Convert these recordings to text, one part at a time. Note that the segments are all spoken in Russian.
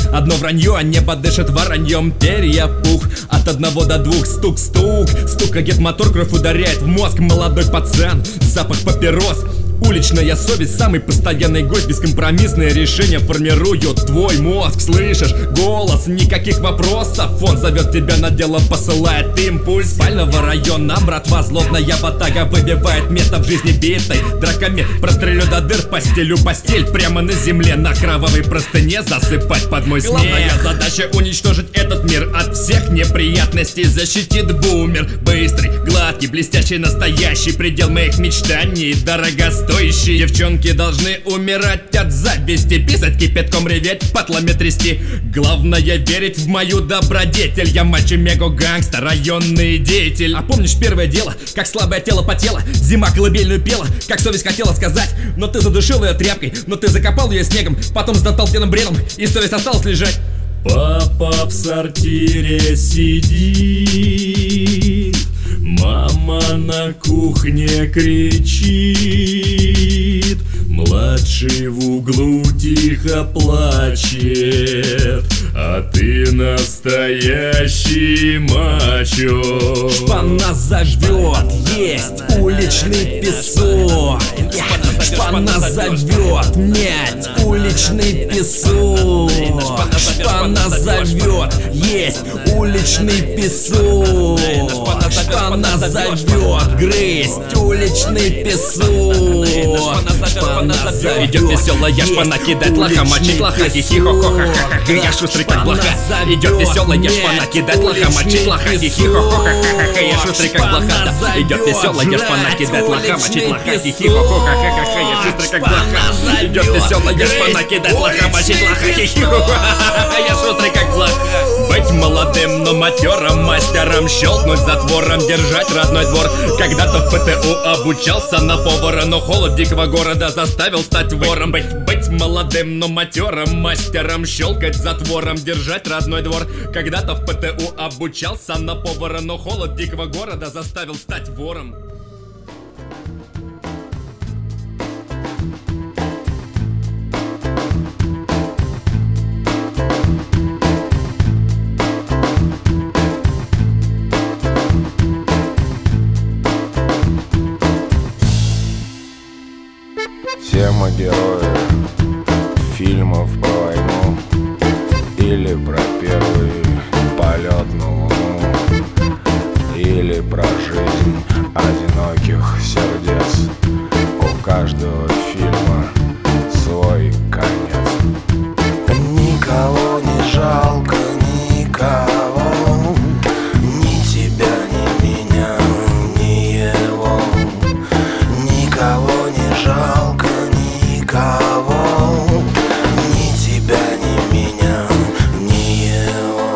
Одно вранье, а небо дышит вороньем. Перья пух, от 1 до 2. Стук-стук, стукает мотор, кровь ударяет в мозг. Молодой пацан, запах папирос. Уличная совесть, самый постоянный гость. Бескомпромиссные решения формируют твой мозг. Слышишь? Голос, никаких вопросов. Он зовет тебя на дело, посылает импульс. Спального района, братва, злобная ватага выбивает место в жизни битой драками. Прострелю до дыр, постелю постель прямо на земле. На кровавой простыне засыпать под мой смех. Главная задача уничтожить этот мир от всех неприятностей. Защитит бумер, быстрый, гладкий, блестящий, настоящий предел моих мечтаний. Дорогостоящий. Девчонки должны умирать от зависти, писать кипятком, реветь, патлами трясти. Главное верить в мою добродетель. Я мачо-мего-гангстер, районный деятель. А помнишь первое дело, как слабое тело потело? Зима колыбельную пела, как совесть хотела сказать. Но ты задушил ее тряпкой, но ты закопал ее снегом. Потом сдотал пьяным бредом, и совесть осталась лежать. Папа в сортире сидит, мама на кухне кричит, младший в углу тихо плачет, а ты настоящий мачо. Шпана зовет, есть уличный песок. Шпана зовет, медь, уличный песок. Шпана зовет, есть уличный песок. Шпана зовет, грызть уличный песок. Идет веселая шпана, кидать лоха, мочить лоха, хихи-хо-хо-ха-ха-ха. Я шустрый как блоха. Идет веселая шпана, кидать лоха, мочить лоха, хихи-хо-хо-ха-ха-ха. Я шустрый как блоха. Идет веселая шпана, кидать лоха, мочить лоха, хихи-хо-хо-ха-ха-ха. Я шустрый как блоха. Идет веселая шпана, кидать лоха, мочить лоха, хихи-хо-хо-ха-ха. Я шустрый как блоха. Быть молодым, но матерым, мастером, щелкнуть затвором, держать родной двор. Когда-то в ПТУ обучался на повара, но холод дикого города заставил стать вором. Быть молодым, но матерым, мастером, щелкать затвором, держать родной двор. Когда-то в ПТУ обучался на повара, но холод дикого города заставил стать вором. Все мы герои фильмов про войну или про первый полет на Луну, или про жизнь одиноких сердец. У каждого фильма свой конец. Никого не жалко, никого, ни тебя, ни меня, ни его. Никого не жалко, никого, ни тебя, ни меня, ни его.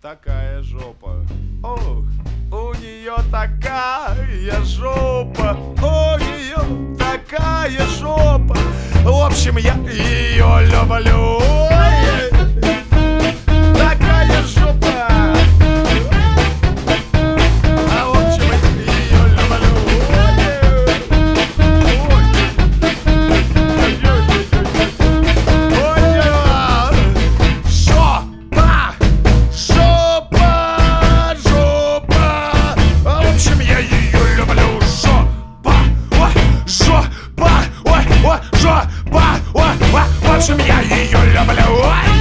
такая жопа. О, у нее такая жопа. У нее такая жопа. В общем, я ее люблю. Такая жопа. А в общем, я ее люблю. В общем, я ее люблю.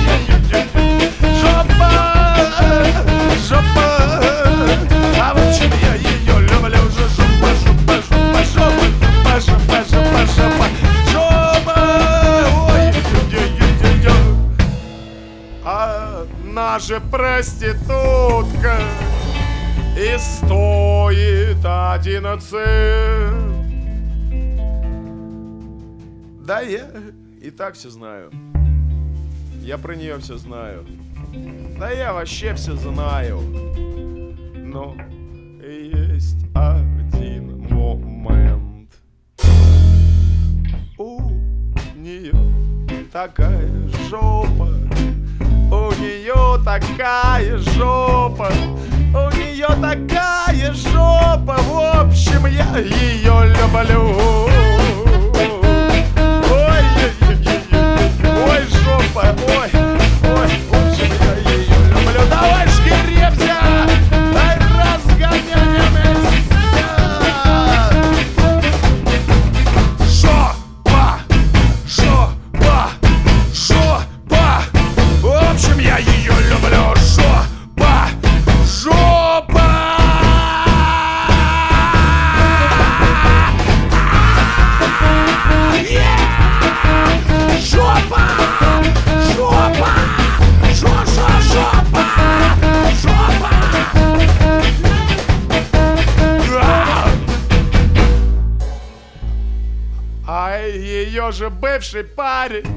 Жопа, жопа. А в общем, я ее люблю. Жопа, жопа, жопа, жопа, жопа, жопа, жопа, жопа. Ой, она же проститутка и стоит 11. Да, я и так все знаю. Я про нее все знаю. Да я вообще все знаю. Но есть один момент. У нее такая жопа. У нее такая жопа. У нее такая жопа. В общем, я ее люблю. Ой, жопа, ой, ой, лучше я ее люблю. Давай шкеребся, дай разгоняемся. Жопа, жопа, жопа. В общем, я ее люблю. Жопа, жопа. Жопа! Жопа! Жопа! Жопа! А ее же бывший парень,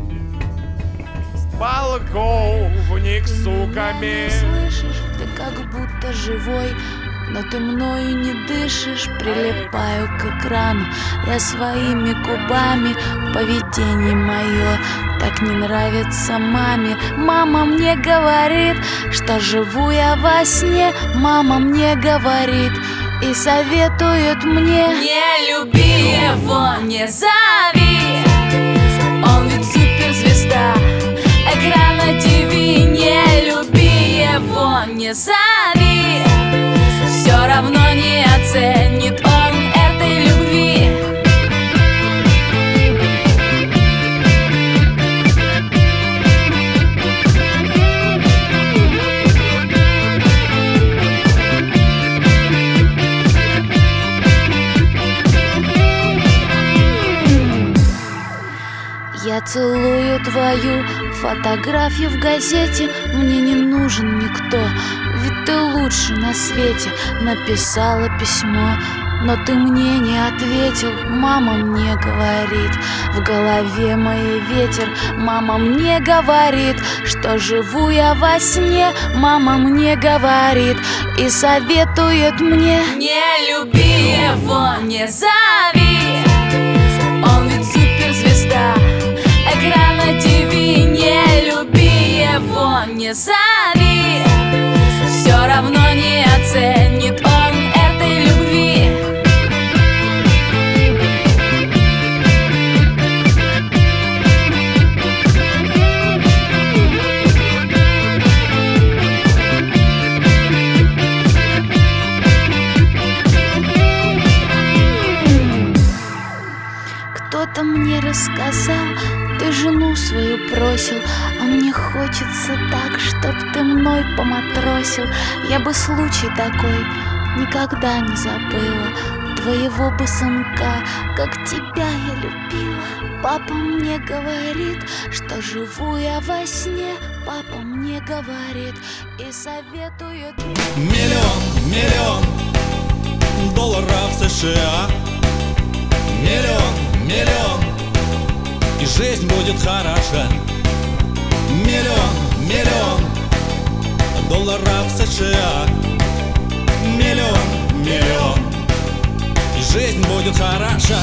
полковник с суками. Слышишь, ты как будто живой, но ты мною не дышишь. Прилипаю к экрану я своими губами. Поведение мое так не нравится маме. Мама мне говорит, что живу я во сне. Мама мне говорит и советует мне: не люби его, не зови, он ведь суперзвезда экрана ТВ. Не люби его, не зови, все равно не оценит он этой любви. Я целую твою фотографию в газете. Мне не нужен никто, ведь ты лучший на свете. Написала письмо, но ты мне не ответил. Мама мне говорит, в голове моей ветер. Мама мне говорит, что живу я во сне. Мама мне говорит и советует мне: не люби его, не зови, он ведь суперзвезда экрана ТВ. Не люби его, не зови, все равно не оценит он этой любви. Кто-то мне рассказал, ты жену свою бросил, а мне хочется так, чтоб ты мной поматросил. Я бы случай такой никогда не забыла, твоего бы сынка, как тебя я любила. Папа мне говорит, что живу я во сне. Папа мне говорит и советует мне: миллион долларов США. Миллион, и жизнь будет хороша. Миллион долларов долларов США. Миллион, миллион, и жизнь будет хороша.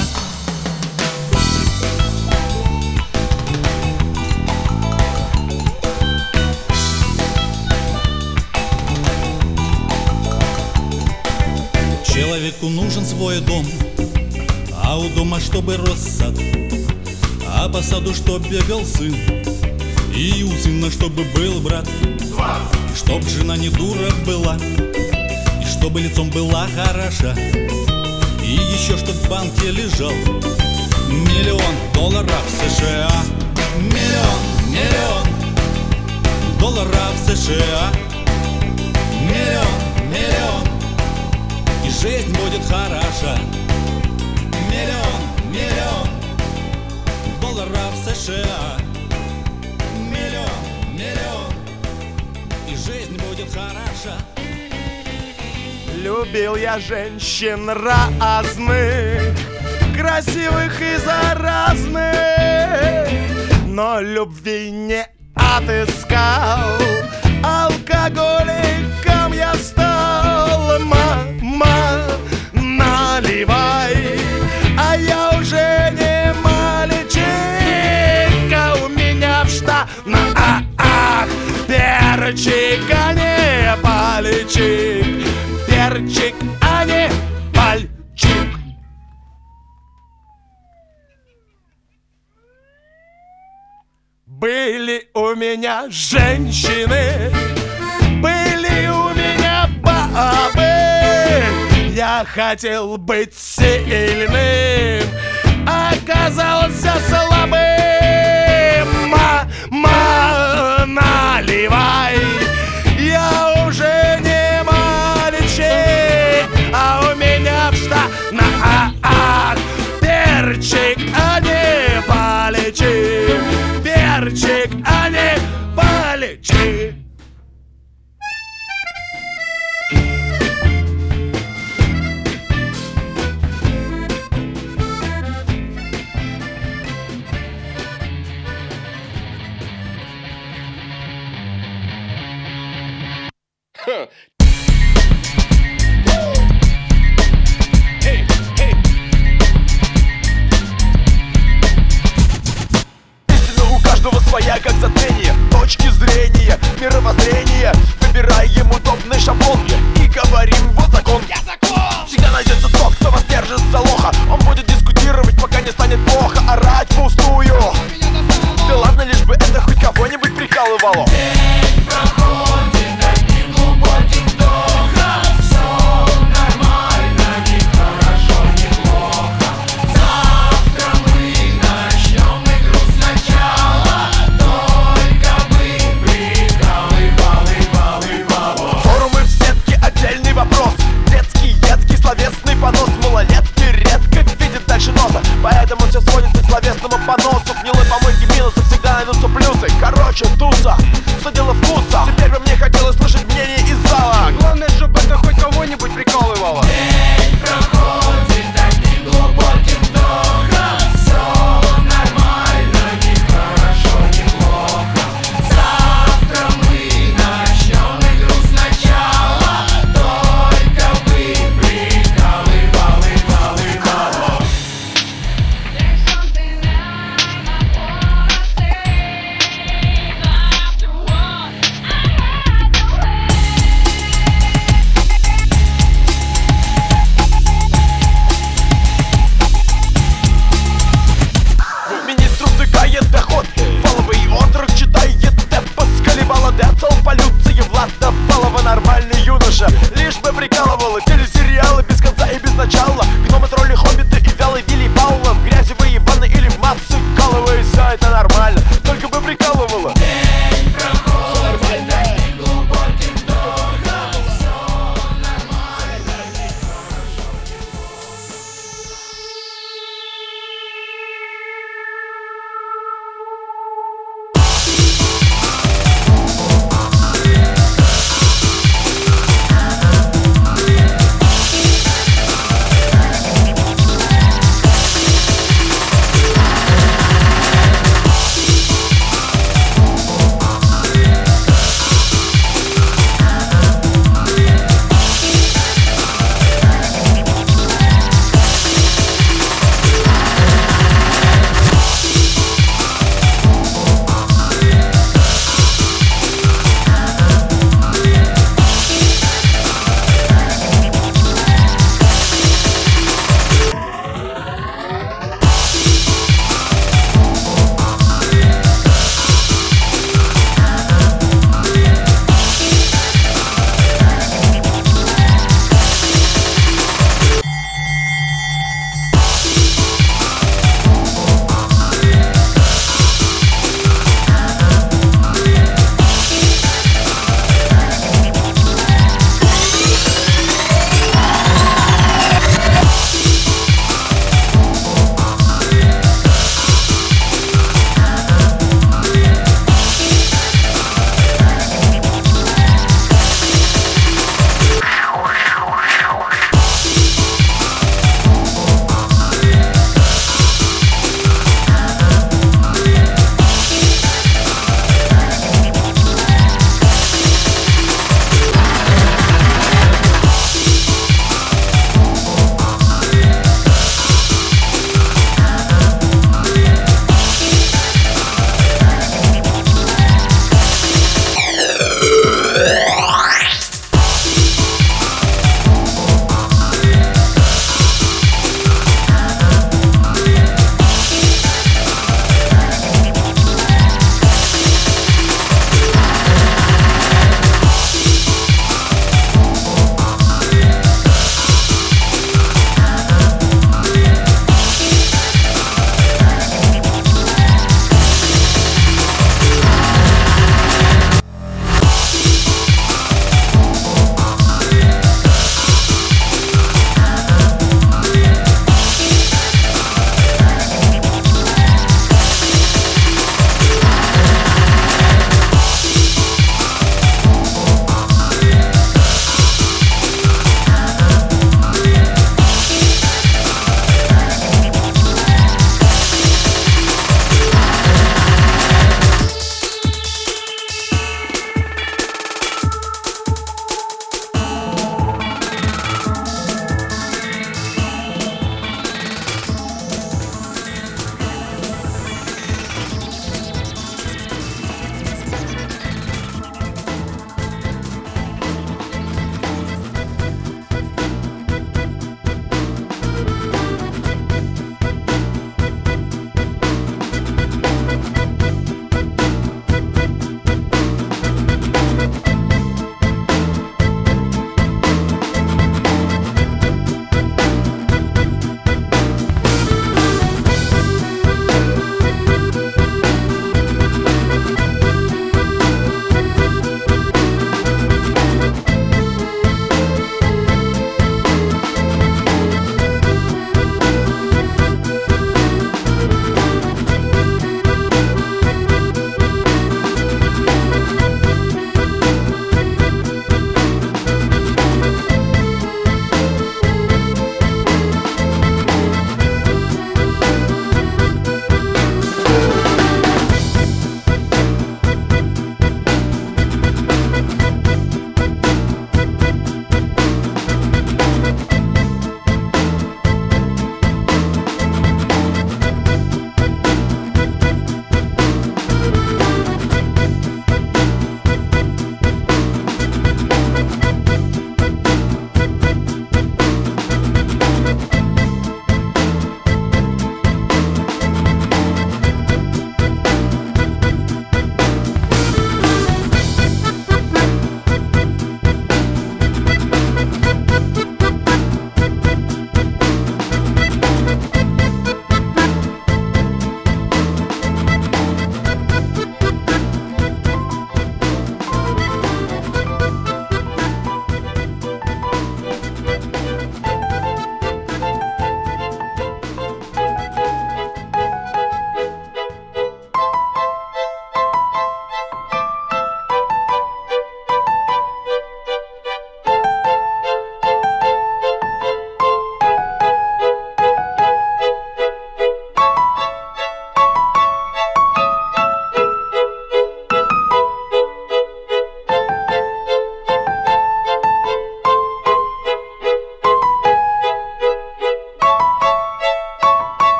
Человеку нужен свой дом, а у дома чтобы рос сад, а по саду чтоб бегал сын, и у сына чтобы был брат, чтоб жена не дура была, и чтобы лицом была хороша, и еще чтоб в банке лежал миллион долларов США. Миллион, миллион долларов США. Миллион, миллион, и жизнь будет хороша. Миллион, миллион долларов США. Миллион, миллион, и жизнь будет хороша. Любил я женщин разных, красивых и заразных, но любви не отыскал. Алкоголиком я стал. Мама, наливай, а я уже не мальчик, а у меня в штанах перчик, а не пальчик. Перчик, а не пальчик. Были у меня женщины, были у меня бабы. Я хотел быть сильным, оказался слабым. Мама, наливай, я уже не мальчик, а у меня в штанах перчик, а не пальчик. Перчик, а не пальчик. Своя, как затмение, точки зрения, мировоззрения. Выбираем удобный шаблон и говорим: вот закон. Я закон. Всегда найдется тот, кто вас держит за лоха. Он будет дискутировать, пока не станет плохо, орать впустую. Да ладно, лишь бы это хоть кого-нибудь прикалывало. День проходит одним глубоким вдохом. Все нормально, не хорошо, не плохо. Завтра мы начнем игру сначала. Форумы в сетке, отдельный вопрос. Детский, едкий, словесный понос. Малолетки редко видят дальше носа, поэтому все сводится к словесному поносу. Гнилой помойки минусов, всегда найдутся плюсы. Короче, туса, все дело в